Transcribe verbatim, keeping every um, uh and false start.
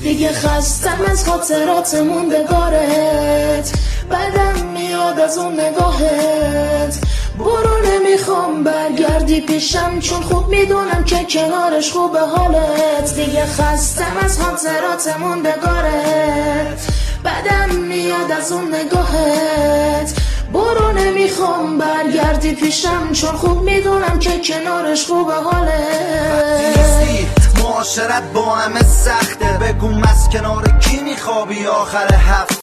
دیگه خستم از خاطرات موندگارت، بدم میاد از اون نگاهت. برو نمیخوام برگردی پیشم، چون خوب میدونم که کنارش خوبه حالت. دیگه خستم از خاطرات موندگارت، بدم میاد از اون نگاهت. برو نمیخوام برگردی پیشم، چون خوب میدونم که کنارش خوبه حالت. معاشرت با همه سخته، بگو از کنار کی میخوابی آخر هفته.